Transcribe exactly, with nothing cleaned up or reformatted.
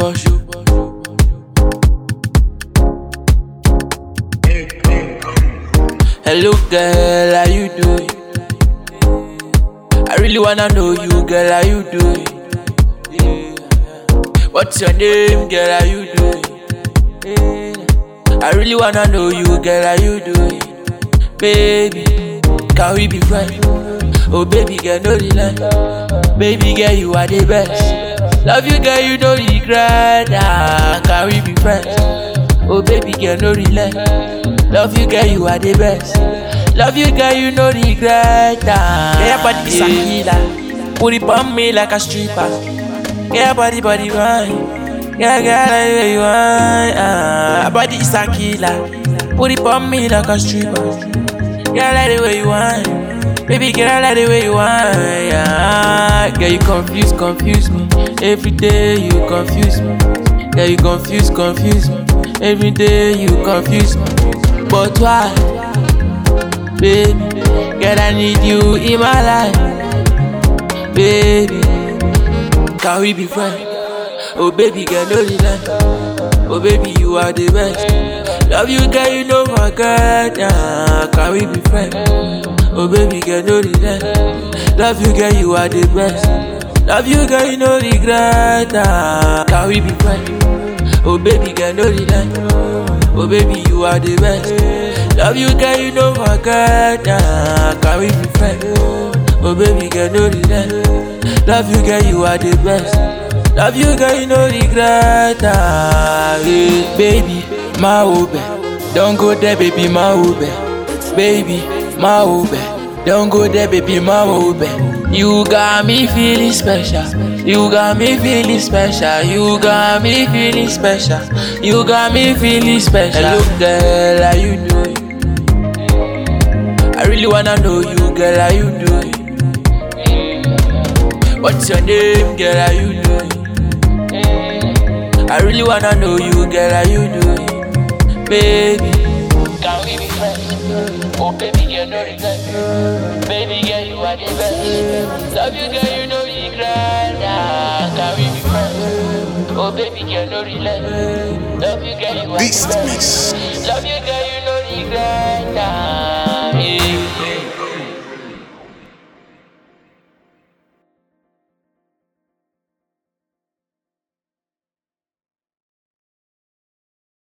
boss you. Hello girl, how you doing? I really wanna know you, girl, how you doing? Yeah. What's your name, girl, how you doing? Yeah. I really wanna know you, girl, how you doing? Baby, can we be friends? Oh baby girl, no relent. Baby girl, you are the best. Love you girl, you no regret. Ah, can we be friends? Oh baby girl, no relent. Love you girl, you are the best. Love you girl, you no regret. Ah, yeah, your body is a killer. Put it on me like a stripper. Yeah, your body, body, wine. Yeah, girl, like where you want. Ah, your body is a killer. Put it on me like a stripper. Girl, like the way you want. Baby girl, I like the way you want. Yeah. Girl, you confuse, confuse me. Every day you confuse me. Girl, you confuse, confuse me. Every day you confuse me. But why? Baby, girl, I need you in my life. Baby, can we be friends? Oh baby girl, no relent. Oh baby, you are the best. Love you girl, you know my God. Yeah. Can we be friends? Oh baby girl, no regret. Love you girl, you are the best. Love you girl, you no regret. Ah, can we be friends? Oh baby girl, no regret. Oh baby, you are the best. Love you girl, you know my God. Ah, can we be friends? Oh baby girl, no regret. Love you girl, you are the best. Love you girl, you no regret. Ah, yeah. Baby, my Uber, don't go there, baby, my Uber, baby. My Uber, don't go there, baby, my Uber. You got me feeling special. You got me feeling special. You got me feeling special. You got me feeling special. Hello, girl, how you doing? I really wanna know you, girl, how you doing? What's your name, girl, how you doing? I really wanna know you, girl, how you doing? Baby, can we be friends? Oh baby girl, no regret. Baby girl, you are the best. Love you girl, you no regret. Ah, can we be friends? Oh baby girl, no regret. Love you girl, you are the best. Love you girl, you no regret. Ah.